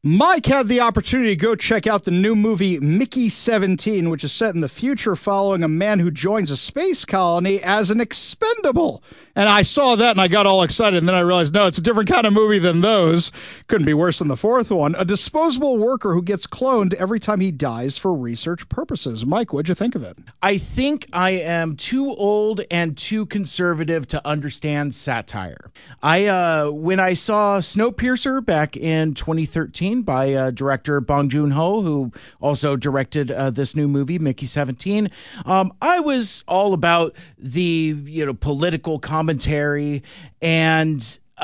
Mike had the opportunity to go check out the new movie Mickey 17, which is set in the future following a man who joins a space colony as an expendable. And I saw that and I got all excited, and then I realized, no, it's a different kind of movie than those. Couldn't be worse than the fourth one. A disposable worker who gets cloned every time he dies for research purposes. Mike, what'd you think of it? I think I am too old and too conservative to understand satire. When I saw Snowpiercer back in 2013 by director Bong Joon-ho, who also directed this new movie, Mickey 17, I was all about the political commentary and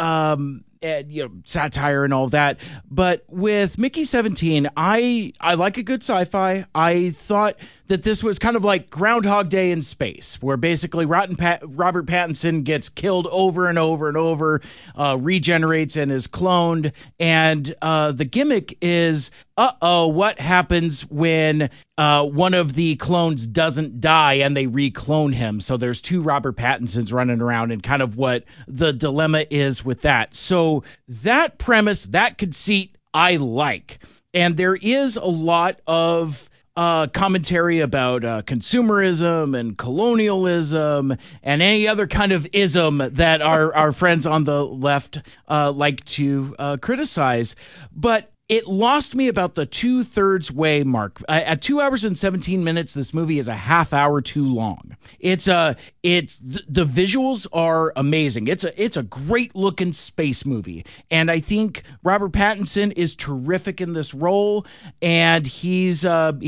satire and all that. But with Mickey 17, I like a good sci-fi. I thought that this was kind of like Groundhog Day in space, where basically Robert Pattinson gets killed over and over and over, regenerates and is cloned. And the gimmick is, what happens when one of the clones doesn't die and they reclone him? So there's two Robert Pattinsons running around, and kind of what the dilemma is with that. So that premise, that conceit, I like. And there is a lot of commentary about consumerism and colonialism and any other kind of ism that our friends on the left like to criticize. But it lost me about the 2/3 way mark. At 2 hours and 17 minutes, this movie is a half hour too long. The visuals are amazing. It's a great looking space movie, and I think Robert Pattinson is terrific in this role. And he's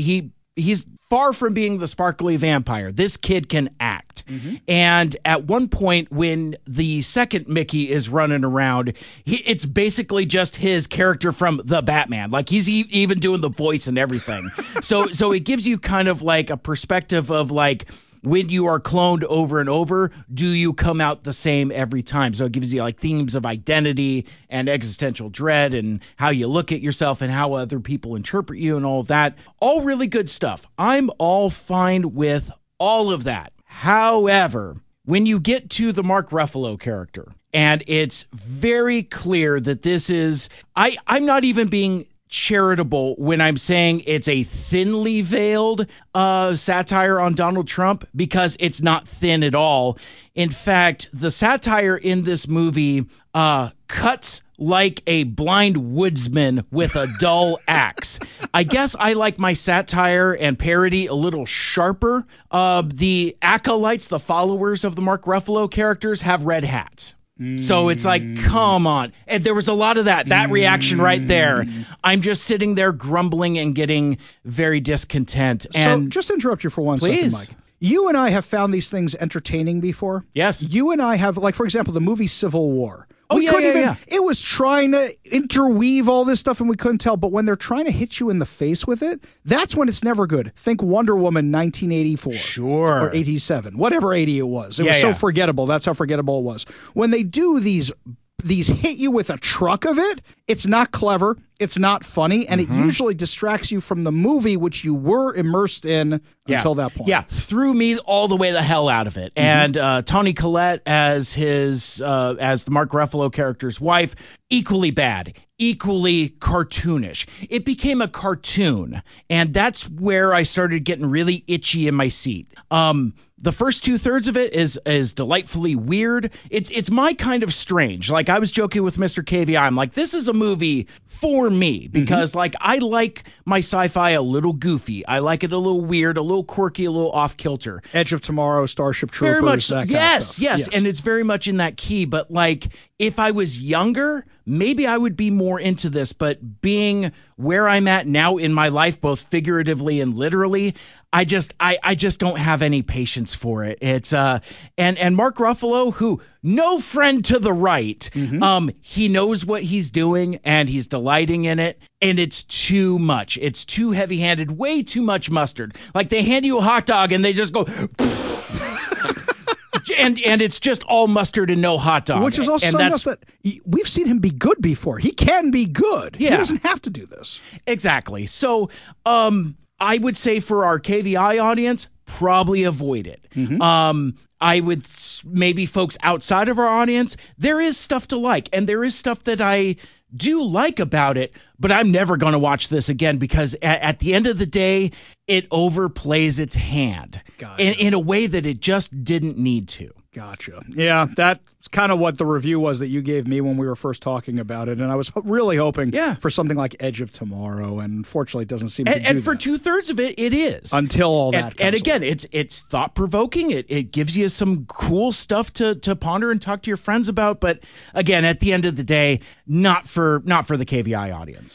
far from being the sparkly vampire. This kid can act. Mm-hmm. And at one point, when the second Mickey is running around, it's basically just his character from The Batman. Like, he's even doing the voice and everything. So it gives you kind of like a perspective of like, when you are cloned over and over, do you come out the same every time? So it gives you like themes of identity and existential dread and how you look at yourself and how other people interpret you and all of that. All really good stuff. I'm all fine with all of that. However, when you get to the Mark Ruffalo character, and it's very clear that this is, I'm not even being charitable when I'm saying it's a thinly veiled satire on Donald Trump, because it's not thin at all. In fact, the satire in this movie cuts like a blind woodsman with a dull axe. I guess I like my satire and parody a little sharper. The acolytes, the followers of the Mark Ruffalo characters, have red hats. So it's like, come on. And there was a lot of that reaction right there. I'm just sitting there grumbling and getting very discontent. And so just interrupt you for one second, Mike. You and I have found these things entertaining before. Yes. You and I have, like, for example, the movie Civil War. Yeah. It was trying to interweave all this stuff and we couldn't tell. But when they're trying to hit you in the face with it, that's when it's never good. Think Wonder Woman 1984. Sure. Or 87. Whatever 80 it was. It was so forgettable. That's how forgettable it was. When they do these hit you with a truck of it, it's not clever, it's not funny, and it usually distracts you from the movie, which you were immersed in until that point. Yeah, threw me all the way the hell out of it. And Toni Collette as the Mark Ruffalo character's wife, equally bad, equally cartoonish. It became a cartoon, and that's where I started getting really itchy in my seat. The first 2/3 of it is delightfully weird. It's my kind of strange. Like, I was joking with Mr. KVI. I'm like, this is a movie for me because like, I like my sci-fi a little goofy. I like it a little weird, a little quirky, a little off kilter. Edge of Tomorrow, Starship Troopers, very much, that kind of stuff. Yes. And it's very much in that key. But like, if I was younger, maybe I would be more into this. But being where I'm at now in my life, both figuratively and literally, I just don't have any patience for it. It's and Mark Ruffalo, who no friend to the right, he knows what he's doing and he's delighting in it, and it's too much. It's too heavy-handed, way too much mustard. Like, they hand you a hot dog and they just go and it's just all mustard and no hot dog. Which is also something else that we've seen him be good before. He can be good. Yeah. He doesn't have to do this. Exactly. So, I would say for our KVI audience, probably avoid it. I would maybe folks outside of our audience, there is stuff to like, and there is stuff that I do like about it, but I'm never going to watch this again because at the end of the day, it overplays its hand in a way that it just didn't need to. Gotcha. Yeah, that's kind of what the review was that you gave me when we were first talking about it. And I was really hoping for something like Edge of Tomorrow. And unfortunately, it doesn't seem to do that. And for 2/3 of it, it is. Until all that comes And again, along. it's thought-provoking. It gives you some cool stuff to ponder and talk to your friends about. But again, at the end of the day, not for the KVI audience.